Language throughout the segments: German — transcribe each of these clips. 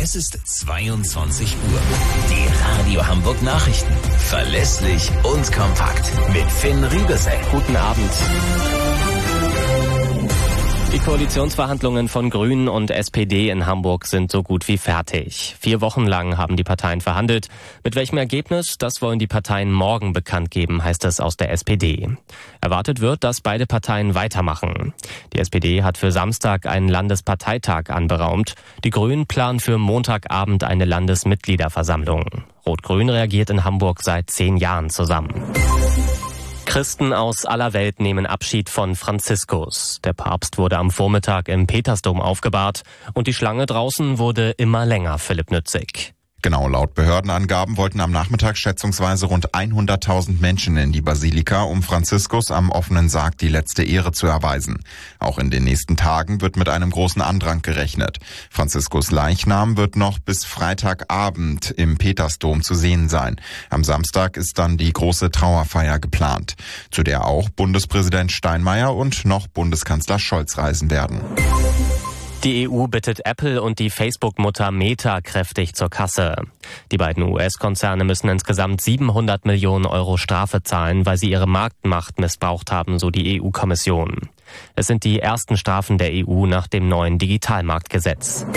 Es ist 22 Uhr. Die Radio Hamburg Nachrichten. Verlässlich und kompakt. Mit Finn Riebesell. Guten Abend. Die Koalitionsverhandlungen von Grünen und SPD in Hamburg sind so gut wie fertig. 4 Wochen lang haben die Parteien verhandelt. Mit welchem Ergebnis, das wollen die Parteien morgen bekannt geben, heißt es aus der SPD. Erwartet wird, dass beide Parteien weitermachen. Die SPD hat für Samstag einen Landesparteitag anberaumt. Die Grünen planen für Montagabend eine Landesmitgliederversammlung. Rot-Grün reagiert in Hamburg seit 10 Jahren zusammen. Christen aus aller Welt nehmen Abschied von Franziskus. Der Papst wurde am Vormittag im Petersdom aufgebahrt und die Schlange draußen wurde immer länger, Philipp Nützig. Genau, laut Behördenangaben wollten am Nachmittag schätzungsweise rund 100.000 Menschen in die Basilika, um Franziskus am offenen Sarg die letzte Ehre zu erweisen. Auch in den nächsten Tagen wird mit einem großen Andrang gerechnet. Franziskus Leichnam wird noch bis Freitagabend im Petersdom zu sehen sein. Am Samstag ist dann die große Trauerfeier geplant, zu der auch Bundespräsident Steinmeier und noch Bundeskanzler Scholz reisen werden. Die EU bittet Apple und die Facebook-Mutter Meta kräftig zur Kasse. Die beiden US-Konzerne müssen insgesamt 700 Millionen Euro Strafe zahlen, weil sie ihre Marktmacht missbraucht haben, so die EU-Kommission. Es sind die ersten Strafen der EU nach dem neuen Digitalmarktgesetz.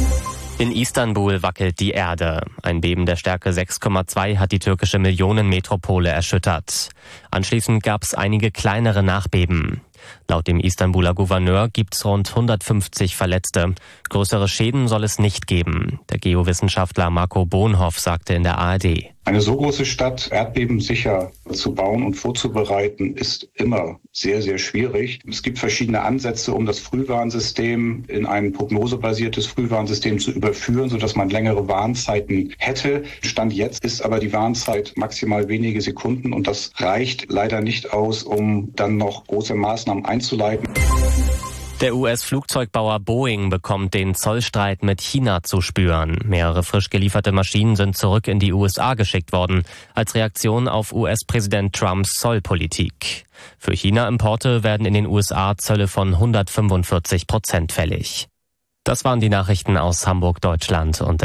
In Istanbul wackelt die Erde. Ein Beben der Stärke 6,2 hat die türkische Millionenmetropole erschüttert. Anschließend gab es einige kleinere Nachbeben. Laut dem Istanbuler Gouverneur gibt es rund 150 Verletzte. Größere Schäden soll es nicht geben. Der Geowissenschaftler Marco Bonhoff sagte in der ARD. Eine so große Stadt erdbebensicher zu bauen und vorzubereiten, ist immer sehr, sehr schwierig. Es gibt verschiedene Ansätze, um das Frühwarnsystem in ein prognosebasiertes Frühwarnsystem zu überführen, sodass man längere Warnzeiten hätte. Stand jetzt ist aber die Warnzeit maximal wenige Sekunden und das reicht leider nicht aus, um dann noch große Maßnahmen einzuleiten. Der US-Flugzeugbauer Boeing bekommt den Zollstreit mit China zu spüren. Mehrere frisch gelieferte Maschinen sind zurück in die USA geschickt worden, als Reaktion auf US-Präsident Trumps Zollpolitik. Für China-Importe werden in den USA Zölle von 145% fällig. Das waren die Nachrichten aus Hamburg, Deutschland und